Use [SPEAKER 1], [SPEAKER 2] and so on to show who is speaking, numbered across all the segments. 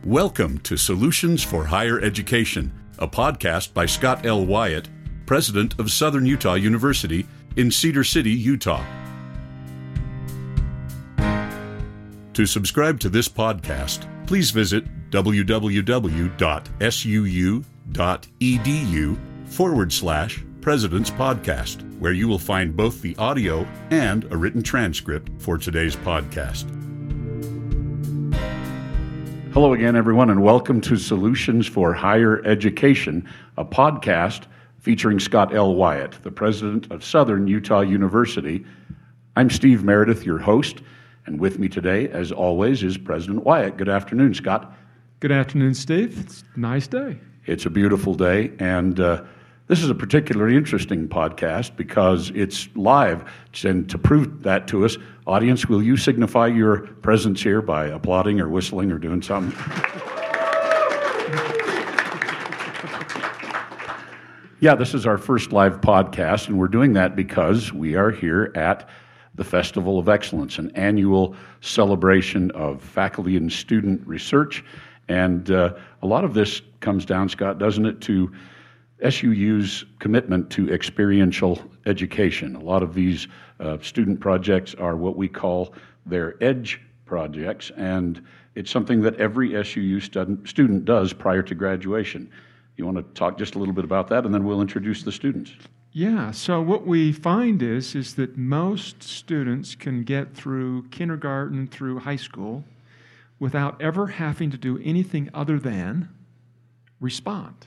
[SPEAKER 1] Welcome to Solutions for Higher Education, a podcast by Scott L. Wyatt, president of Southern Utah University in Cedar City, Utah. To subscribe to this podcast, please visit www.suu.edu/President's Podcast, where you will find both the audio and a written transcript for today's podcast. Hello again, everyone, and welcome to Solutions for Higher Education, a podcast featuring Scott L. Wyatt, the president of Southern Utah University. I'm Steve Meredith, your host, and with me today, as always, is President Wyatt. Good afternoon, Scott.
[SPEAKER 2] Good afternoon, Steve. It's a nice day.
[SPEAKER 1] It's a beautiful day, and this is a particularly interesting podcast because it's live. And to prove that to us, audience, will you signify your presence here by applauding or whistling or doing something? Yeah, this is our first live podcast, and we're doing that because we are here at the Festival of Excellence, an annual celebration of faculty and student research. And a lot of this comes down, Scott, doesn't it, to SUU's commitment to experiential education. A lot of these student projects are what we call their EDGE projects, and it's something that every SUU student does prior to graduation. You want to talk just a little bit about that, and then we'll introduce the students.
[SPEAKER 2] Yeah, so what we find is that most students can get through kindergarten through high school without ever having to do anything other than respond.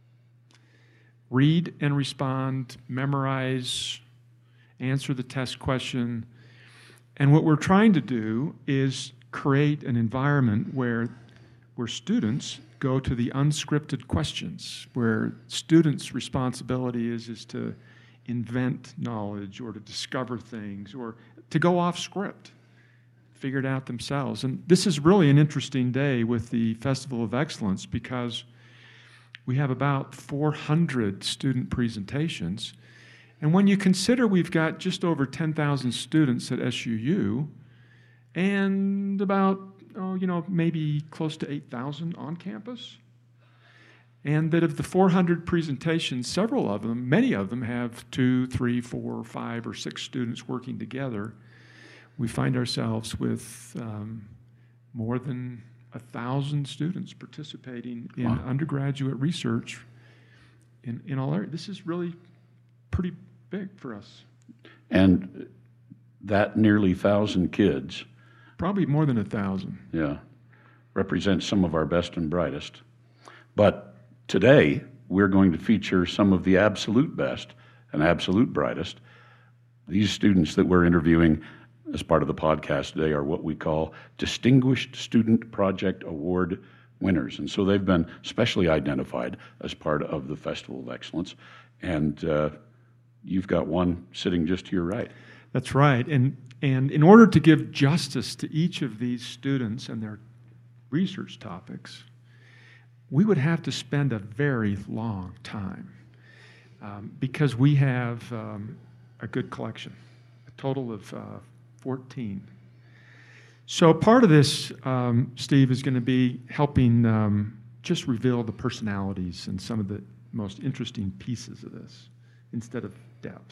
[SPEAKER 2] Read and respond, memorize, answer the test question. And what we're trying to do is create an environment where students go to the unscripted questions, where students' responsibility is to invent knowledge or to discover things or to go off script, figure it out themselves. And this is really an interesting day with the Festival of Excellence because we have about 400 student presentations. And when you consider we've got just over 10,000 students at SUU and about, maybe close to 8,000 on campus, and that of the 400 presentations, many of them have 2, 3, 4, 5, or 6 students working together, we find ourselves with more than 1,000 students participating in undergraduate research in all areas. This is really pretty big for us.
[SPEAKER 1] And that nearly 1,000 kids,
[SPEAKER 2] probably more than 1,000.
[SPEAKER 1] Yeah, represents some of our best and brightest. But today, we're going to feature some of the absolute best and absolute brightest. These students that we're interviewing as part of the podcast today are what we call Distinguished Student Project Award winners. And so they've been specially identified as part of the Festival of Excellence. And you've got one sitting just to your right.
[SPEAKER 2] That's right. And in order to give justice to each of these students and their research topics, we would have to spend a very long time because we have a good collection, a total of 14. So part of this, Steve, is going to be helping just reveal the personalities and some of the most interesting pieces of this instead of depth.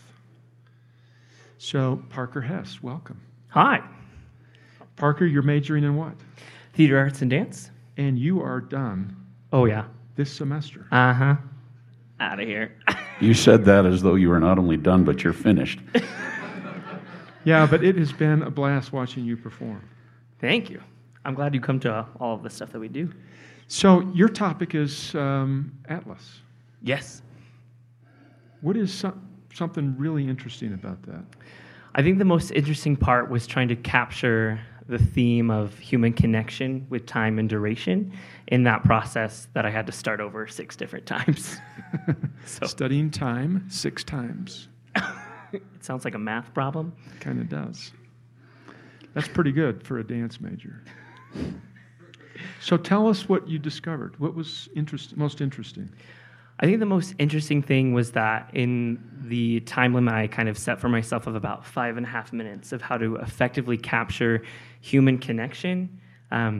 [SPEAKER 2] So Parker Hess, welcome.
[SPEAKER 3] Hi.
[SPEAKER 2] Parker, you're majoring in what?
[SPEAKER 3] Theater arts and dance.
[SPEAKER 2] And you are done.
[SPEAKER 3] Oh, yeah.
[SPEAKER 2] This semester.
[SPEAKER 3] Uh-huh. Out of here.
[SPEAKER 1] You said that as though you were not only done, but you're finished.
[SPEAKER 2] Yeah, but it has been a blast watching you perform.
[SPEAKER 3] Thank you. I'm glad you come to all of the stuff that we do.
[SPEAKER 2] So your topic is Atlas.
[SPEAKER 3] Yes.
[SPEAKER 2] What is something really interesting about that?
[SPEAKER 3] I think the most interesting part was trying to capture the theme of human connection with time and duration in that process that I had to start over 6 different times.
[SPEAKER 2] Studying time 6 times.
[SPEAKER 3] It sounds like a math problem.
[SPEAKER 2] It kind of does. That's pretty good for a dance major. So tell us what you discovered. What was most interesting?
[SPEAKER 3] I think the most interesting thing was that in the time limit I kind of set for myself of about 5.5 minutes of how to effectively capture human connection,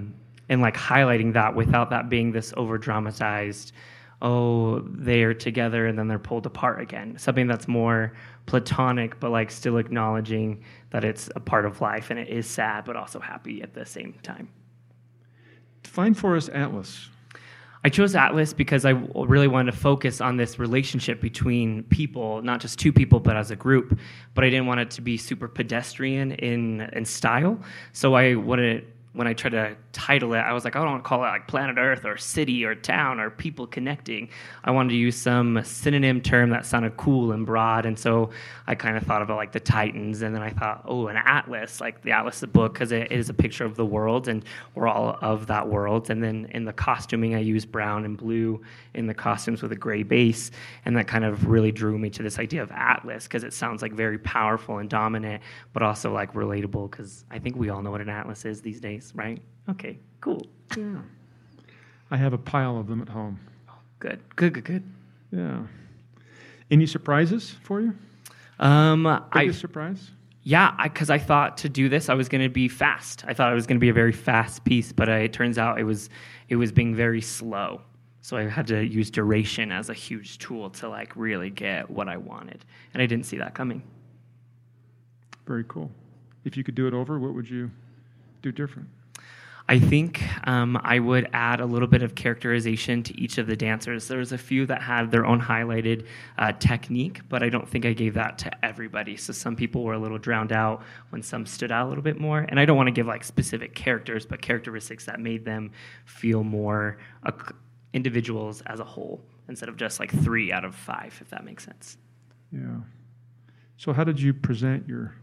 [SPEAKER 3] and like highlighting that without that being this over dramatized, oh, they're together and then they're pulled apart again. Something that's more platonic, but like still acknowledging that it's a part of life and it is sad, but also happy at the same time.
[SPEAKER 2] Define for us Atlas.
[SPEAKER 3] I chose Atlas because I really wanted to focus on this relationship between people, not just two people, but as a group. But I didn't want it to be super pedestrian in style. So I wanted, when I tried to title it, I was like, I don't want to call it like Planet Earth or city or town or people connecting. I wanted to use some synonym term that sounded cool and broad. And so I kind of thought about like the Titans. And then I thought, oh, an atlas, like the Atlas, the book, because it is a picture of the world and we're all of that world. And then in the costuming, I used brown and blue in the costumes with a gray base. And that kind of really drew me to this idea of Atlas because it sounds like very powerful and dominant, but also like relatable because I think we all know what an atlas is these days, right? Okay, cool.
[SPEAKER 2] Yeah. I have a pile of them at home.
[SPEAKER 3] Good.
[SPEAKER 2] Yeah. Any surprises for you? Biggest surprise?
[SPEAKER 3] Yeah, because I thought to do this, I was going to be fast. I thought it was going to be a very fast piece, but it turns out it was being very slow. So I had to use duration as a huge tool to like really get what I wanted, and I didn't see that coming.
[SPEAKER 2] Very cool. If you could do it over, what would you do different?
[SPEAKER 3] I think I would add a little bit of characterization to each of the dancers. There was a few that had their own highlighted technique, but I don't think I gave that to everybody. So some people were a little drowned out when some stood out a little bit more. And I don't want to give like specific characters, but characteristics that made them feel more individuals as a whole instead of just like 3 out of 5, if that makes sense.
[SPEAKER 2] Yeah. So how did you present your...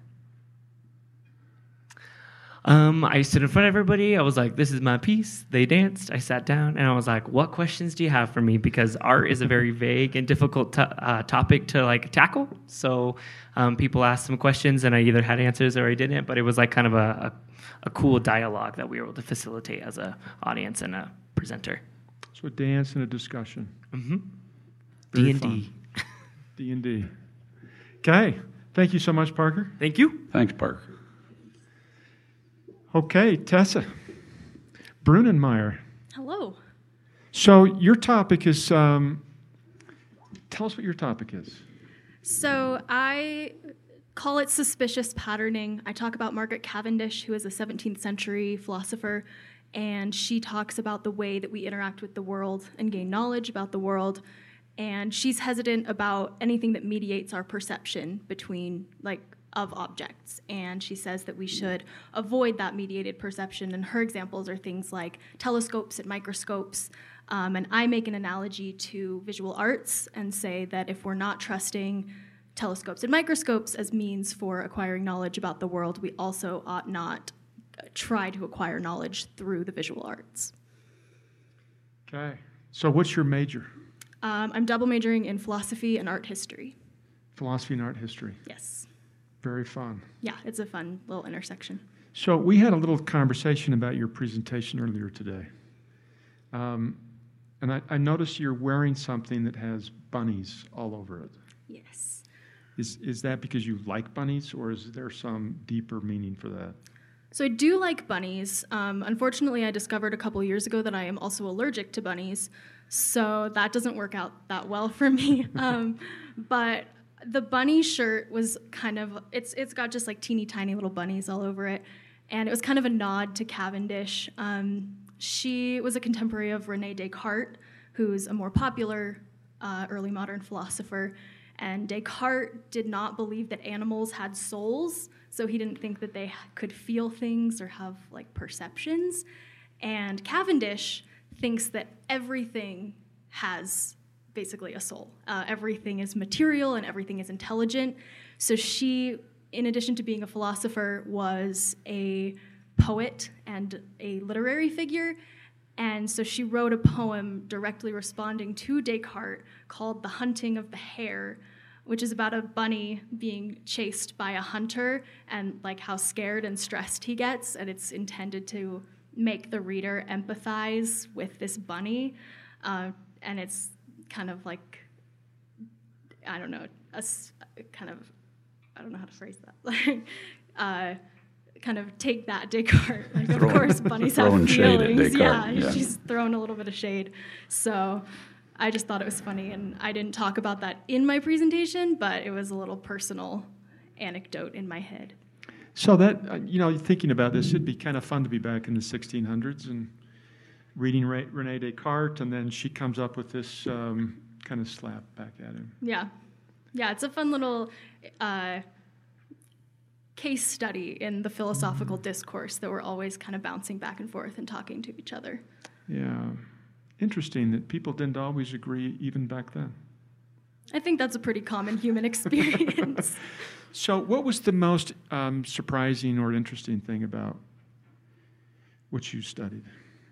[SPEAKER 3] I stood in front of everybody. I was like, this is my piece. They danced. I sat down, and I was like, what questions do you have for me? Because art is a very vague and difficult topic to like tackle. So people asked some questions, and I either had answers or I didn't. But it was like kind of a cool dialogue that we were able to facilitate as an audience and a presenter.
[SPEAKER 2] So a dance and a discussion.
[SPEAKER 3] Mm-hmm.
[SPEAKER 2] Very
[SPEAKER 3] D&D.
[SPEAKER 2] fun. D&D. Okay. Thank you so much, Parker.
[SPEAKER 3] Thank you.
[SPEAKER 1] Thanks, Parker.
[SPEAKER 2] Okay, Tessa Brunenmeyer.
[SPEAKER 4] Hello.
[SPEAKER 2] So your topic is, tell us what your topic is.
[SPEAKER 4] So I call it suspicious patterning. I talk about Margaret Cavendish, who is a 17th century philosopher, and she talks about the way that we interact with the world and gain knowledge about the world. And she's hesitant about anything that mediates our perception between, of objects, and she says that we should avoid that mediated perception, and her examples are things like telescopes and microscopes, and I make an analogy to visual arts and say that if we're not trusting telescopes and microscopes as means for acquiring knowledge about the world, we also ought not try to acquire knowledge through the visual arts.
[SPEAKER 2] Okay, so what's your major?
[SPEAKER 4] I'm double majoring in philosophy and art history.
[SPEAKER 2] Philosophy and art history.
[SPEAKER 4] Yes.
[SPEAKER 2] Very fun.
[SPEAKER 4] Yeah, it's a fun little intersection.
[SPEAKER 2] So we had a little conversation about your presentation earlier today. And I noticed you're wearing something that has bunnies all over it.
[SPEAKER 4] Yes.
[SPEAKER 2] Is that because you like bunnies, or is there some deeper meaning for that?
[SPEAKER 4] So I do like bunnies. Unfortunately, I discovered a couple years ago that I am also allergic to bunnies, so that doesn't work out that well for me. But the bunny shirt was kind of, it's got just like teeny tiny little bunnies all over it, and it was kind of a nod to Cavendish. She was a contemporary of René Descartes, who's a more popular early modern philosopher, and Descartes did not believe that animals had souls, so he didn't think that they could feel things or have like perceptions, and Cavendish thinks that everything has basically a soul. Everything is material and everything is intelligent. So she, in addition to being a philosopher, was a poet and a literary figure. And so she wrote a poem directly responding to Descartes called The Hunting of the Hare, which is about a bunny being chased by a hunter and like how scared and stressed he gets. And it's intended to make the reader empathize with this bunny. And it's kind of like, I don't know, I don't know how to phrase that. kind of take that Descartes. Like, of course, bunnies have
[SPEAKER 1] throwing shade at
[SPEAKER 4] feelings.
[SPEAKER 1] Descartes,
[SPEAKER 4] Yeah,
[SPEAKER 1] yeah.
[SPEAKER 4] she's throwing a little bit of shade. So I just thought it was funny, and I didn't talk about that in my presentation, but it was a little personal anecdote in my head.
[SPEAKER 2] So that, thinking about this, it'd be kind of fun to be back in the 1600s and reading Rene Descartes, and then she comes up with this kind of slap back at him.
[SPEAKER 4] Yeah. Yeah, it's a fun little case study in the philosophical discourse that we're always kind of bouncing back and forth and talking to each other.
[SPEAKER 2] Yeah. Interesting that people didn't always agree even back then.
[SPEAKER 4] I think that's a pretty common human experience.
[SPEAKER 2] So what was the most surprising or interesting thing about what you studied?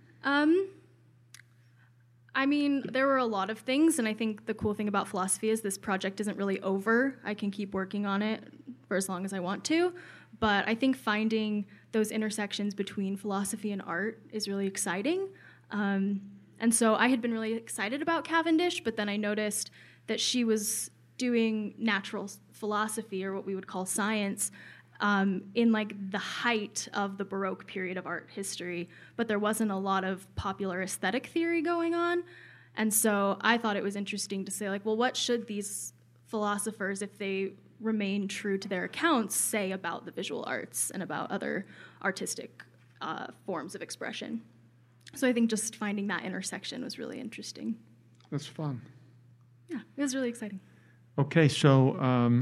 [SPEAKER 4] I mean, there were a lot of things, and I think the cool thing about philosophy is this project isn't really over. I can keep working on it for as long as I want to, but I think finding those intersections between philosophy and art is really exciting. And so I had been really excited about Cavendish, but then I noticed that she was doing natural philosophy, or what we would call science, in like the height of the Baroque period of art history, but there wasn't a lot of popular aesthetic theory going on. And so I thought it was interesting to say, like, well, what should these philosophers, if they remain true to their accounts, say about the visual arts and about other artistic forms of expression? So I think just finding that intersection was really interesting.
[SPEAKER 2] That's fun.
[SPEAKER 4] Yeah, it was really exciting.
[SPEAKER 2] Okay, so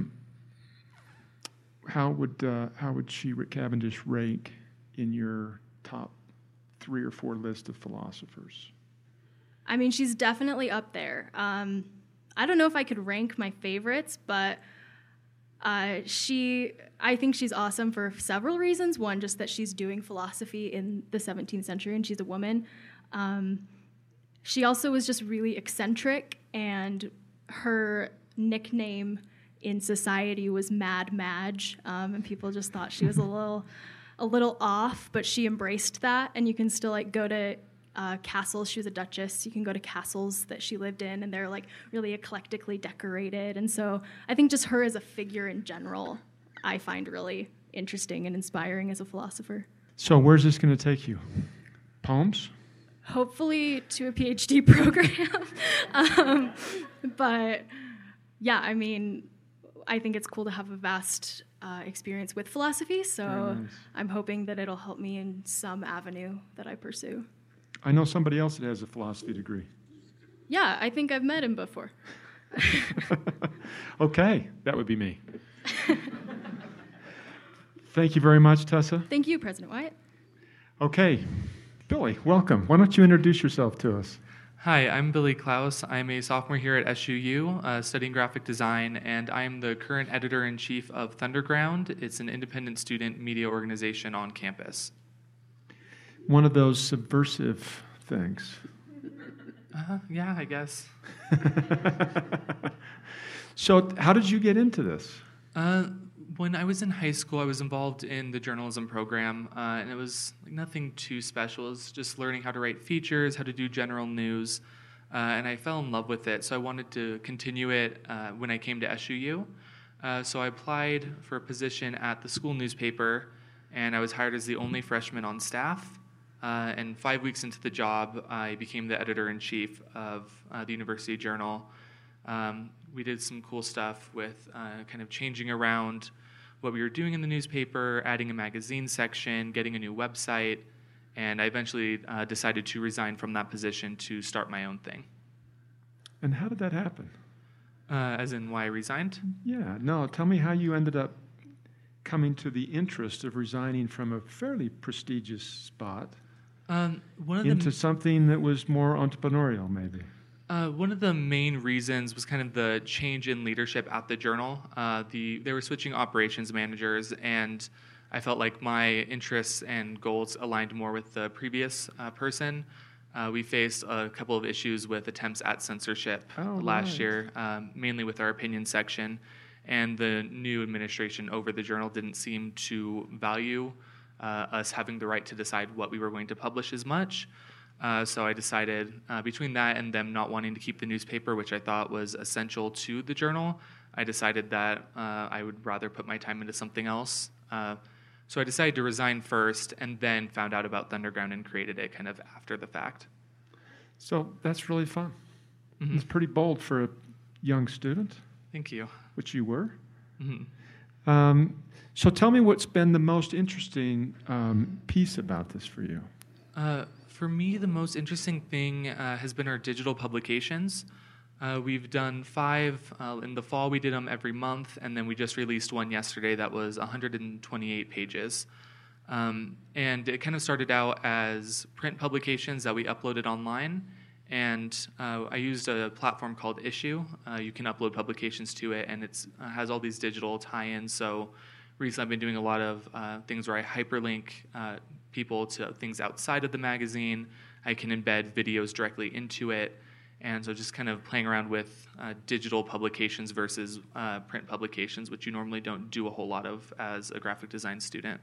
[SPEAKER 2] how would Cavendish rank in your top 3 or 4 list of philosophers?
[SPEAKER 4] I mean, she's definitely up there. I don't know if I could rank my favorites, but I think she's awesome for several reasons. One, just that she's doing philosophy in the 17th century and she's a woman. She also was just really eccentric, and her nickname in society was Mad Madge, and people just thought she was a little off, but she embraced that. And you can still like go to castles. She was a duchess. You can go to castles that she lived in, and they're like really eclectically decorated. And so I think just her as a figure in general, I find really interesting and inspiring as a philosopher.
[SPEAKER 2] So where's this going to take you? Poems?
[SPEAKER 4] Hopefully to a PhD program. But yeah, I mean, I think it's cool to have a vast experience with philosophy, so nice. I'm hoping that it'll help me in some avenue that I pursue.
[SPEAKER 2] I know somebody else that has a philosophy degree.
[SPEAKER 4] Yeah, I think I've met him before.
[SPEAKER 2] Okay, that would be me. Thank you very much, Tessa.
[SPEAKER 4] Thank you, President Wyatt.
[SPEAKER 2] Okay, Billy, welcome. Why don't you introduce yourself to us?
[SPEAKER 5] Hi, I'm Billy Klaus. I'm a sophomore here at SUU, studying graphic design, and I'm the current editor-in-chief of Thunderground. It's an independent student media organization on campus.
[SPEAKER 2] One of those subversive things.
[SPEAKER 5] Yeah, I guess.
[SPEAKER 2] So how did you get into this?
[SPEAKER 5] When I was in high school, I was involved in the journalism program, and it was like nothing too special. It was just learning how to write features, how to do general news, and I fell in love with it. So I wanted to continue it when I came to SUU. So I applied for a position at the school newspaper, and I was hired as the only freshman on staff. And 5 weeks into the job, I became the editor-in-chief of the University Journal. We did some cool stuff with kind of changing around what we were doing in the newspaper, adding a magazine section, getting a new website, and I eventually decided to resign from that position to start my own thing.
[SPEAKER 2] And how did that happen?
[SPEAKER 5] As in why I resigned?
[SPEAKER 2] Yeah, no, tell me how you ended up coming to the interest of resigning from a fairly prestigious spot into something that was more entrepreneurial, maybe.
[SPEAKER 5] One of the main reasons was kind of the change in leadership at the Journal. They were switching operations managers, and I felt like my interests and goals aligned more with the previous person. We faced a couple of issues with attempts at censorship last year, mainly with our opinion section, and the new administration over the Journal didn't seem to value us having the right to decide what we were going to publish as much. So I decided between that and them not wanting to keep the newspaper, which I thought was essential to the Journal, I decided that I would rather put my time into something else. So I decided to resign first and then found out about Thunderground and created it kind of after the fact.
[SPEAKER 2] So that's really fun.
[SPEAKER 5] Mhm.
[SPEAKER 2] It's pretty bold for a young student,
[SPEAKER 5] Thank you.
[SPEAKER 2] which you were.
[SPEAKER 5] Mhm.
[SPEAKER 2] So tell me what's been the most interesting piece about this for you.
[SPEAKER 5] For me, the most interesting thing has been our digital publications. We've done 5. In the fall, we did them every month, and then we just released one yesterday that was 128 pages. And it kind of started out as print publications that we uploaded online. And I used a platform called Issue. You can upload publications to it, and it has all these digital tie-ins. So recently I've been doing a lot of things where I hyperlink people to things outside of the magazine. I can embed videos directly into it. And so just kind of playing around with digital publications versus print publications, which you normally don't do a whole lot of as a graphic design student.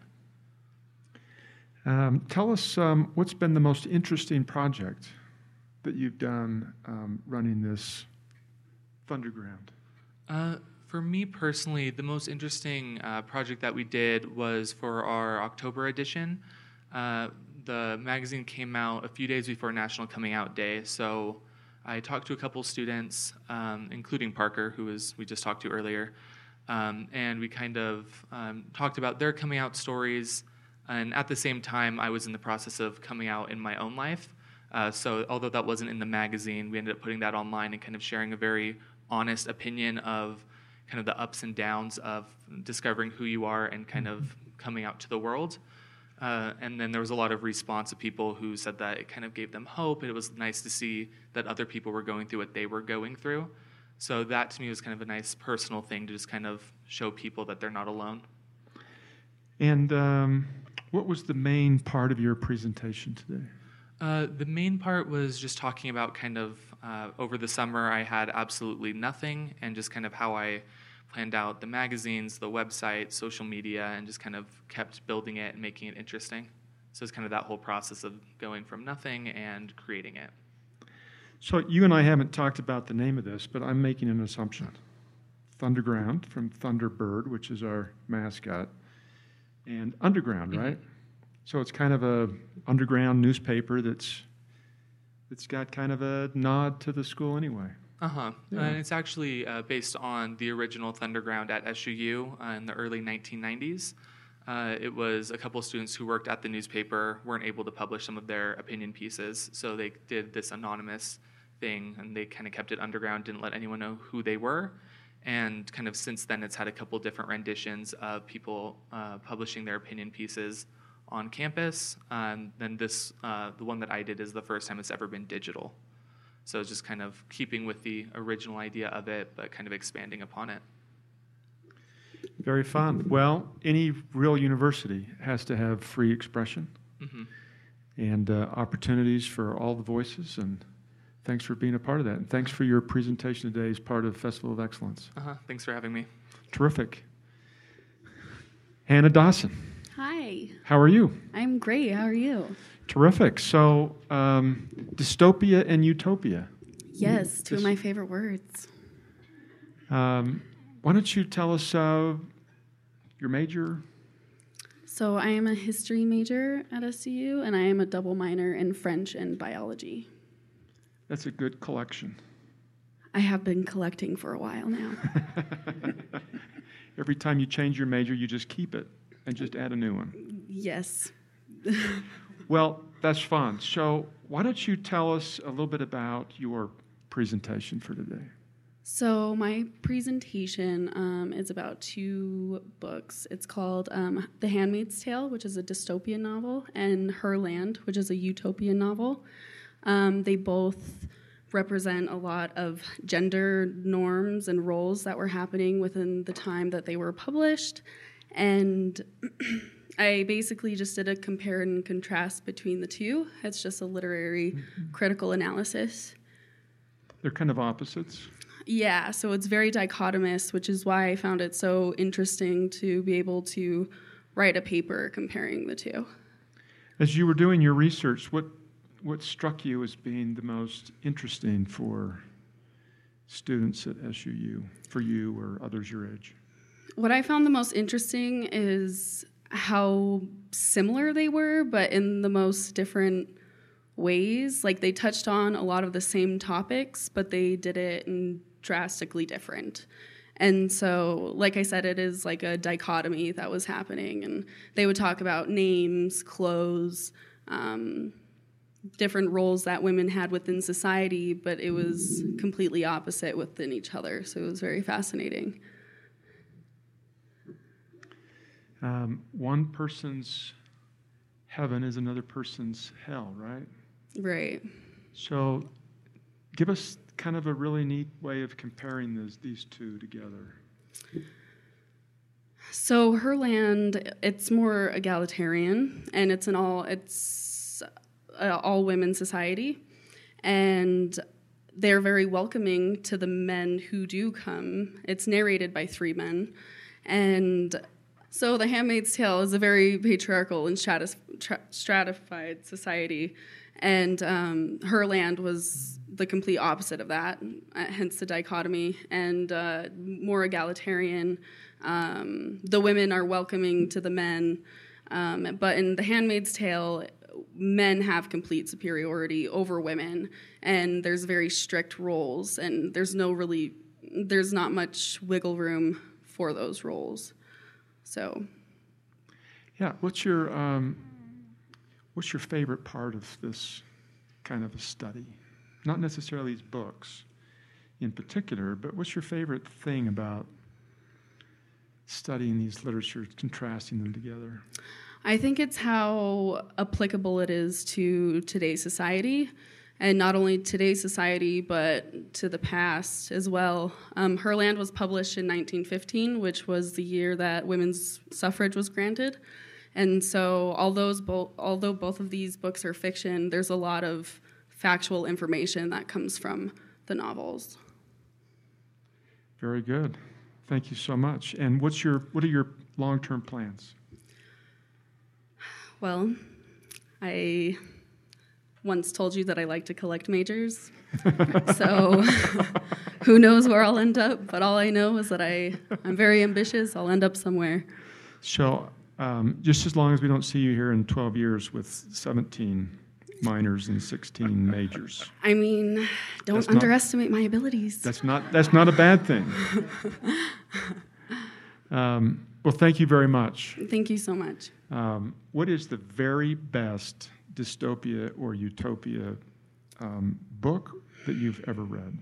[SPEAKER 2] Tell us what's been the most interesting project that you've done running this Thunderground?
[SPEAKER 5] For me personally, the most interesting project that we did was for our October edition. The magazine came out a few days before National Coming Out Day, so I talked to a couple students, including Parker, we just talked to earlier, and we kind of talked about their coming out stories. And at the same time, I was in the process of coming out in my own life. So although that wasn't in the magazine, we ended up putting that online and kind of sharing a very honest opinion of kind of the ups and downs of discovering who you are and kind of coming out to the world. And then there was a lot of response of people who said that it kind of gave them hope. It was nice to see that other people were going through what they were going through. So that to me was kind of a nice personal thing to just kind of show people that they're not alone.
[SPEAKER 2] And what was the main part of your presentation today?
[SPEAKER 5] The main part was just talking about kind of over the summer I had absolutely nothing, and just kind of how I planned out the magazines, the website, social media, and just kind of kept building it and making it interesting. So it's kind of that whole process of going from nothing and creating it.
[SPEAKER 2] So you and I haven't talked about the name of this, but I'm making an assumption. Thunderground from Thunderbird, which is our mascot, and Underground, right? So it's kind of a underground newspaper that's got kind of a nod to the school anyway.
[SPEAKER 5] Uh-huh.
[SPEAKER 2] Yeah.
[SPEAKER 5] And it's actually based on the original Thunderground at SUU in the early 1990s. It was a couple of students who worked at the newspaper weren't able to publish some of their opinion pieces, so they did this anonymous thing, and they kind of kept it underground, didn't let anyone know who they were. And kind of since then, it's had a couple different renditions of people publishing their opinion pieces on campus. And then this, the one that I did, is the first time it's ever been digital. So it's just kind of keeping with the original idea of it, but kind of expanding upon it.
[SPEAKER 2] Very fun. Well, any real university has to have free expression and opportunities for all the voices. And thanks for being a part of that. And thanks for your presentation today as part of Festival of Excellence.
[SPEAKER 5] Thanks for having me.
[SPEAKER 2] Terrific. Hannah Dawson.
[SPEAKER 6] Hi.
[SPEAKER 2] How are you?
[SPEAKER 6] I'm great. How are you?
[SPEAKER 2] Terrific. So, dystopia and utopia.
[SPEAKER 6] Yes, two of my favorite words.
[SPEAKER 2] Why don't you tell us your major?
[SPEAKER 6] So I am a history major at SUU, and I am a double minor in French and biology.
[SPEAKER 2] That's a good collection.
[SPEAKER 6] I have been collecting for a while now.
[SPEAKER 2] Every time you change your major, you just keep it and just add a new one.
[SPEAKER 6] Yes.
[SPEAKER 2] Well, that's fun. So why don't you tell us a little bit about your presentation for today?
[SPEAKER 6] So my presentation is about 2 books. It's called The Handmaid's Tale, which is a dystopian novel, and Her Land, which is a utopian novel. They both represent a lot of gender norms and roles that were happening within the time that they were published. And I basically just did a compare and contrast between the two. It's just a literary critical analysis.
[SPEAKER 2] They're kind of opposites.
[SPEAKER 6] Yeah, so it's very dichotomous, which is why I found it so interesting to be able to write a paper comparing the two.
[SPEAKER 2] As you were doing your research, what struck you as being the most interesting for students at SUU, for you or others your age?
[SPEAKER 6] What I found the most interesting is how similar they were, but in the most different ways. Like, they touched on a lot of the same topics, but they did it in drastically different. And so, like I said, it is like a dichotomy that was happening. And they would talk about names, clothes, different roles that women had within society, but it was completely opposite within each other. So it was very fascinating.
[SPEAKER 2] One person's heaven is another person's hell, right?
[SPEAKER 6] Right.
[SPEAKER 2] So give us kind of a really neat way of comparing these two together.
[SPEAKER 6] So her land, it's more egalitarian, and it's an all women society, and they're very welcoming to the men who do come. It's narrated by 3 men, and so The Handmaid's Tale is a very patriarchal and stratified society, and her land was the complete opposite of that, hence the dichotomy, and more egalitarian. The women are welcoming to the men, but in The Handmaid's Tale, men have complete superiority over women, and there's very strict roles, and there's not much wiggle room for those roles. So,
[SPEAKER 2] yeah, what's your favorite part of this kind of a study? Not necessarily these books in particular, but what's your favorite thing about studying these literatures, contrasting them together?
[SPEAKER 6] I think it's how applicable it is to today's society, and not only today's society, but to the past as well. Her Land was published in 1915, which was the year that women's suffrage was granted. And so although both of these books are fiction, there's a lot of factual information that comes from the novels.
[SPEAKER 2] Very good. Thank you so much. And what are your long-term plans?
[SPEAKER 6] Well, I once told you that I like to collect majors. So who knows where I'll end up, but all I know is that I'm very ambitious. I'll end up somewhere.
[SPEAKER 2] So just as long as we don't see you here in 12 years with 17 minors and 16 majors.
[SPEAKER 6] I mean, don't underestimate my abilities.
[SPEAKER 2] That's not a bad thing. Well, thank you very much.
[SPEAKER 6] Thank you so much.
[SPEAKER 2] What is the very best dystopia or utopia book that you've ever read?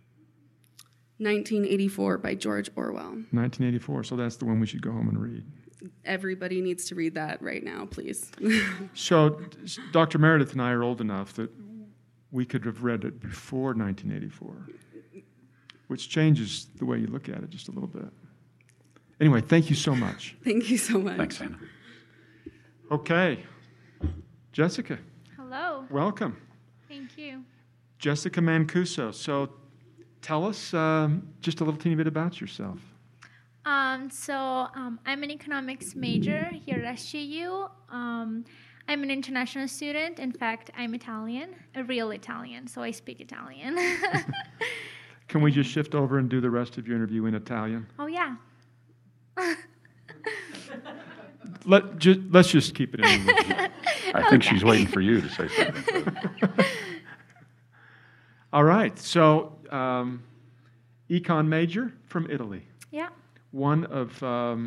[SPEAKER 6] 1984 by George Orwell.
[SPEAKER 2] 1984, so that's the one we should go home and read.
[SPEAKER 6] Everybody needs to read that right now, please.
[SPEAKER 2] So Dr. Meredith and I are old enough that we could have read it before 1984, which changes the way you look at it just a little bit. Anyway, thank you so much.
[SPEAKER 6] Thank you so much.
[SPEAKER 1] Thanks, Anna.
[SPEAKER 2] Okay. Jessica.
[SPEAKER 7] Hello.
[SPEAKER 2] Welcome.
[SPEAKER 7] Thank you.
[SPEAKER 2] Jessica Mancuso. So tell us just a little teeny bit about yourself.
[SPEAKER 7] I'm an economics major here at SGU. I'm an international student. In fact, I'm Italian, a real Italian, so I speak Italian.
[SPEAKER 2] Can we just shift over and do the rest of your interview in Italian?
[SPEAKER 7] Oh, yeah.
[SPEAKER 2] Let's just keep it in English.
[SPEAKER 1] I think she's waiting for you to say something.
[SPEAKER 2] All right. So, econ major from Italy.
[SPEAKER 7] Yeah.
[SPEAKER 2] One of,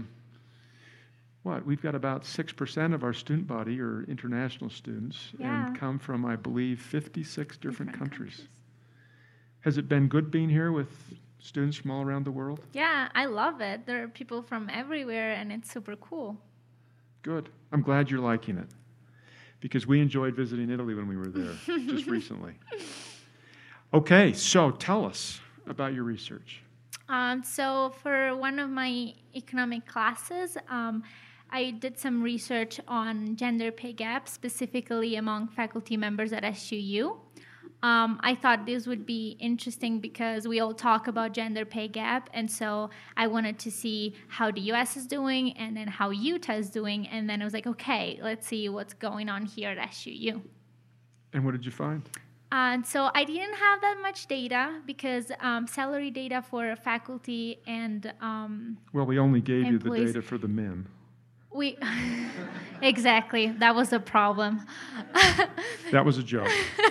[SPEAKER 2] we've got about 6% of our student body are international students and come from, I believe, 56 different countries. Has it been good being here with students from all around the world?
[SPEAKER 7] Yeah, I love it. There are people from everywhere, and it's super cool.
[SPEAKER 2] Good. I'm glad you're liking it, because we enjoyed visiting Italy when we were there just recently. Okay, so tell us about your research.
[SPEAKER 7] So for one of my economic classes, I did some research on gender pay gap, specifically among faculty members at SGU. I thought this would be interesting because we all talk about gender pay gap, and so I wanted to see how the U.S. is doing and then how Utah is doing, and then I was like, okay, let's see what's going on here at SGU.
[SPEAKER 2] And what did you find?
[SPEAKER 7] So I didn't have that much data because salary data for faculty and
[SPEAKER 2] well, we only gave you the
[SPEAKER 7] employees.
[SPEAKER 2] data for the men.
[SPEAKER 7] We exactly, that was a problem.
[SPEAKER 2] That was a joke.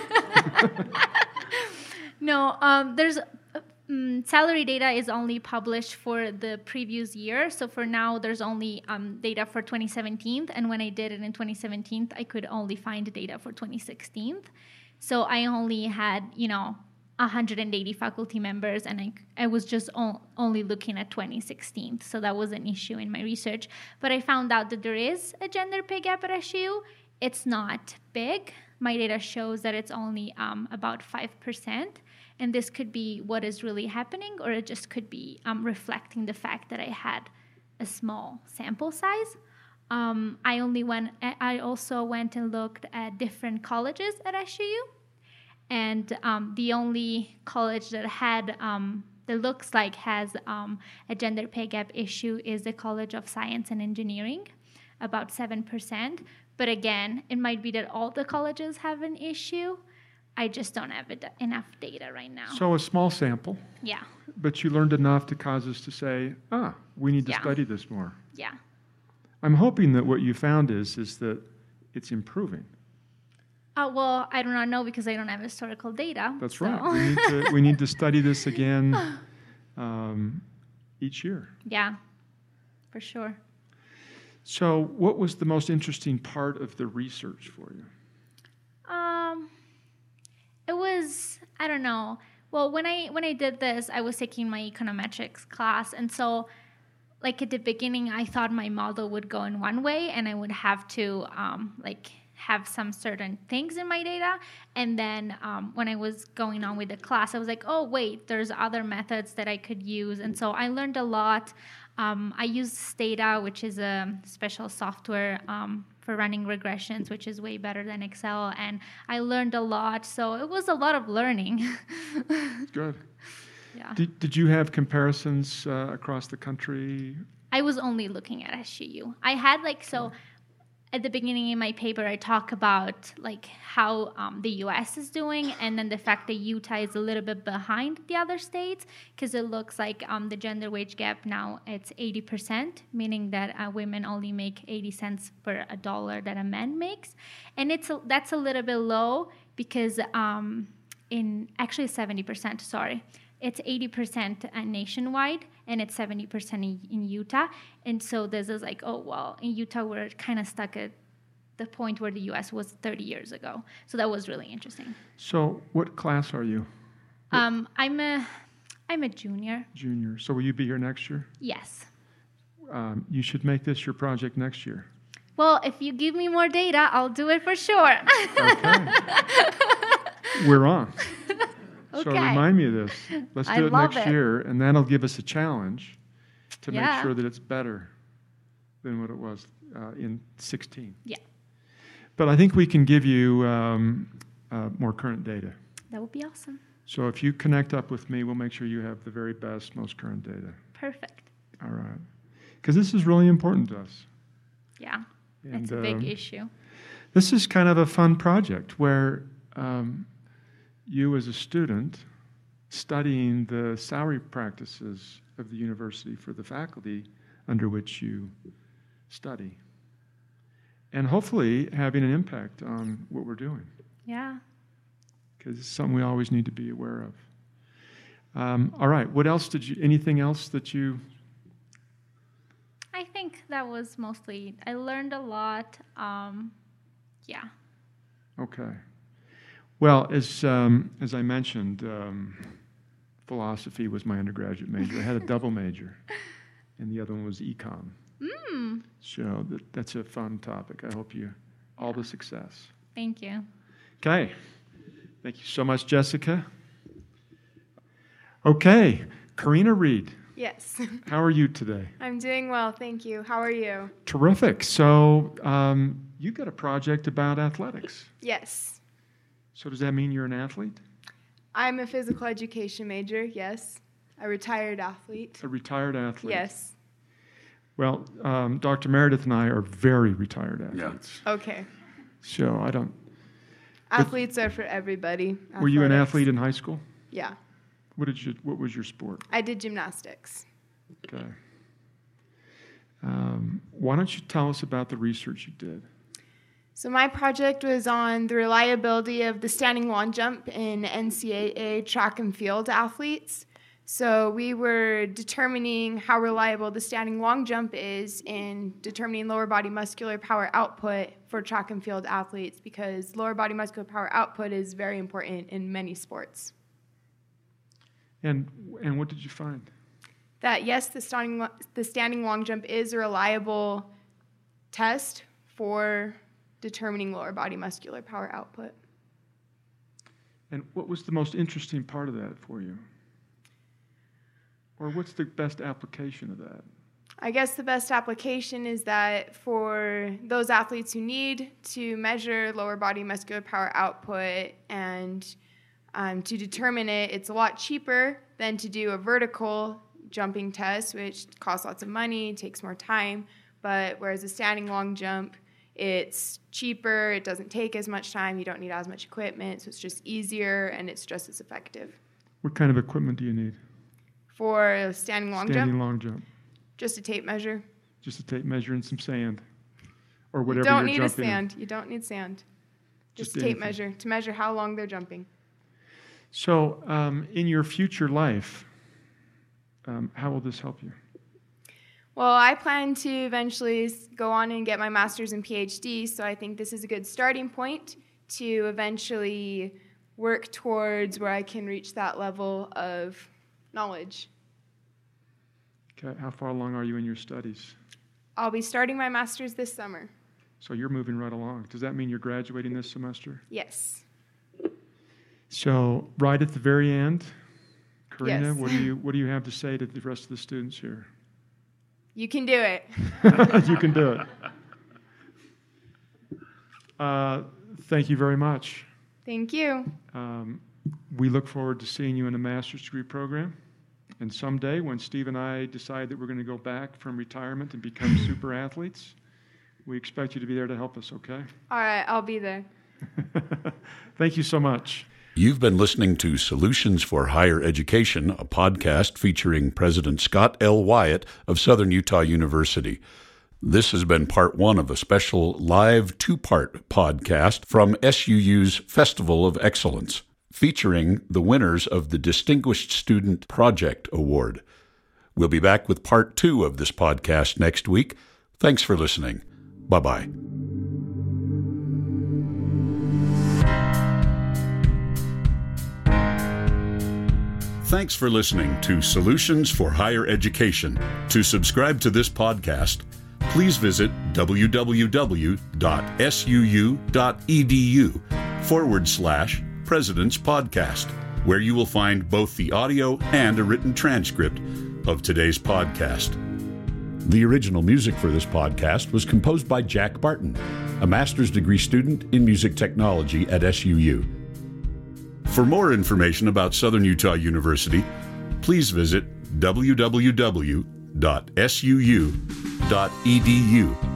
[SPEAKER 7] No, there's salary data is only published for the previous year. So for now, there's only data for 2017. And when I did it in 2017, I could only find data for 2016. So I only had, 180 faculty members, and I was just only looking at 2016. So that was an issue in my research. But I found out that there is a gender pay gap at SUU. It's not big. My data shows that it's only about 5%. And this could be what is really happening, or it just could be reflecting the fact that I had a small sample size. I also went and looked at different colleges at SUU. And the only college that had, that looks like has a gender pay gap issue is the College of Science and Engineering, about 7%. But again, it might be that all the colleges have an issue. I just don't have enough data right now.
[SPEAKER 2] So a small sample,
[SPEAKER 7] Yeah,
[SPEAKER 2] but you learned enough to cause us to say, we need to
[SPEAKER 7] Yeah.
[SPEAKER 2] study this more.
[SPEAKER 7] yeah.
[SPEAKER 2] I'm hoping that what you found is that it's improving.
[SPEAKER 7] Well, I do not know because I don't have historical data.
[SPEAKER 2] That's
[SPEAKER 7] so-
[SPEAKER 2] right. We need to study this again each year.
[SPEAKER 7] Yeah, for sure.
[SPEAKER 2] So what was the most interesting part of the research for you?
[SPEAKER 7] It was, I don't know. Well, when I did this, I was taking my econometrics class, and so like at the beginning, I thought my model would go in one way, and I would have to have some certain things in my data. And then when I was going on with the class, I was like, oh wait, there's other methods that I could use, and so I learned a lot. I used Stata, which is a special software for running regressions, which is way better than Excel, and I learned a lot. So it was a lot of learning.
[SPEAKER 2] Good.
[SPEAKER 7] Yeah.
[SPEAKER 2] Did you have comparisons across the country?
[SPEAKER 7] I was only looking at SUU. I had at the beginning in my paper, I talk about how the U.S. is doing, and then the fact that Utah is a little bit behind the other states, because it looks like the gender wage gap now it's 80%, meaning that women only make 80 cents per a dollar that a man makes, and that's a little bit low because in actually 70%. Sorry. It's 80% nationwide, and it's 70% in Utah. And so this is in Utah, we're kind of stuck at the point where the U.S. was 30 years ago. So that was really interesting.
[SPEAKER 2] So what class are you?
[SPEAKER 7] I'm a junior.
[SPEAKER 2] Junior. So will you be here next year?
[SPEAKER 7] Yes.
[SPEAKER 2] You should make this your project next year.
[SPEAKER 7] Well, if you give me more data, I'll do it for sure.
[SPEAKER 2] Okay. We're on.
[SPEAKER 7] Okay.
[SPEAKER 2] So remind me of this. Let's do it
[SPEAKER 7] love
[SPEAKER 2] next
[SPEAKER 7] it.
[SPEAKER 2] year, and that'll give us a challenge to make
[SPEAKER 7] Yeah.
[SPEAKER 2] sure that it's better than what it was in 16.
[SPEAKER 7] Yeah.
[SPEAKER 2] But I think we can give you more current data.
[SPEAKER 7] That would be awesome.
[SPEAKER 2] So if you connect up with me, we'll make sure you have the very best, most current data.
[SPEAKER 7] Perfect.
[SPEAKER 2] All right. Because this is really important to us.
[SPEAKER 7] Yeah.
[SPEAKER 2] And,
[SPEAKER 7] It's a big issue.
[SPEAKER 2] This is kind of a fun project where you as a student studying the salary practices of the university for the faculty under which you study, and hopefully having an impact on what we're doing,
[SPEAKER 7] Yeah.
[SPEAKER 2] because it's something we always need to be aware of. All right, what else anything else that you...
[SPEAKER 7] I think that was mostly, I learned a lot. Yeah.
[SPEAKER 2] Okay. Well, as I mentioned, philosophy was my undergraduate major. I had a double major, and the other one was econ. So that's a fun topic. I hope you all the success.
[SPEAKER 7] Thank you.
[SPEAKER 2] Okay. Thank you so much, Jessica. Okay, Karina Reed,
[SPEAKER 8] Yes,
[SPEAKER 2] how are you today?
[SPEAKER 8] I'm doing well, thank you. How are you?
[SPEAKER 2] Terrific. So you got a project about athletics.
[SPEAKER 8] Yes,
[SPEAKER 2] So does that mean you're an athlete?
[SPEAKER 8] I'm a physical education major, yes. A retired athlete.
[SPEAKER 2] A retired athlete?
[SPEAKER 8] Yes.
[SPEAKER 2] Well, Dr. Meredith and I are very retired athletes.
[SPEAKER 8] Okay.
[SPEAKER 2] So I don't...
[SPEAKER 8] Athletes are for everybody.
[SPEAKER 2] Were you an
[SPEAKER 8] Athletics.
[SPEAKER 2] athlete in high school?
[SPEAKER 8] Yeah.
[SPEAKER 2] What was your sport?
[SPEAKER 8] I did gymnastics.
[SPEAKER 2] Okay. Why don't you tell us about the research you did?
[SPEAKER 8] So my project was on the reliability of the standing long jump in NCAA track and field athletes. So we were determining how reliable the standing long jump is in determining lower body muscular power output for track and field athletes, because lower body muscular power output is very important in many sports.
[SPEAKER 2] And what did you find?
[SPEAKER 8] That yes, the standing long jump is a reliable test for determining lower body muscular power output.
[SPEAKER 2] And what was the most interesting part of that for you? Or what's the best application of that?
[SPEAKER 8] I guess the best application is that for those athletes who need to measure lower body muscular power output and to determine it, it's a lot cheaper than to do a vertical jumping test, which costs lots of money, takes more time. But whereas a standing long jump, it's cheaper, it doesn't take as much time, you don't need as much equipment, so it's just easier and it's just as effective.
[SPEAKER 2] What kind of equipment do you need?
[SPEAKER 8] For a standing long
[SPEAKER 2] Standing
[SPEAKER 8] jump,
[SPEAKER 2] long jump.
[SPEAKER 8] just a tape measure.
[SPEAKER 2] Just a tape measure and some sand. Or whatever
[SPEAKER 8] You don't
[SPEAKER 2] you're
[SPEAKER 8] need a
[SPEAKER 2] jumping
[SPEAKER 8] sand. You don't need sand. Just a tape
[SPEAKER 2] anything.
[SPEAKER 8] measure to measure how long they're jumping.
[SPEAKER 2] So in your future life, how will this help you?
[SPEAKER 8] Well, I plan to eventually go on and get my master's and PhD, so I think this is a good starting point to eventually work towards where I can reach that level of knowledge.
[SPEAKER 2] Okay, how far along are you in your studies?
[SPEAKER 8] I'll be starting my master's this summer.
[SPEAKER 2] So you're moving right along. Does that mean you're graduating this semester?
[SPEAKER 8] Yes.
[SPEAKER 2] So right at the very end, Karina,
[SPEAKER 8] Yes.
[SPEAKER 2] what do you have to say to the rest of the students here?
[SPEAKER 8] You can do it.
[SPEAKER 2] You can do it. Thank you very much.
[SPEAKER 8] Thank you.
[SPEAKER 2] We look forward to seeing you in a master's degree program. And someday, when Steve and I decide that we're going to go back from retirement and become super athletes, we expect you to be there to help us, okay?
[SPEAKER 8] All right, I'll be there.
[SPEAKER 2] Thank you so much.
[SPEAKER 1] You've been listening to Solutions for Higher Education, a podcast featuring President Scott L. Wyatt of Southern Utah University. This has been part one of a special live two-part podcast from SUU's Festival of Excellence, featuring the winners of the Distinguished Student Project Award. We'll be back with part two of this podcast next week. Thanks for listening. Bye-bye. Thanks for listening to Solutions for Higher Education. To subscribe to this podcast, please visit www.suu.edu/President's Podcast, where you will find both the audio and a written transcript of today's podcast. The original music for this podcast was composed by Jack Barton, a master's degree student in music technology at SUU. For more information about Southern Utah University, please visit www.suu.edu.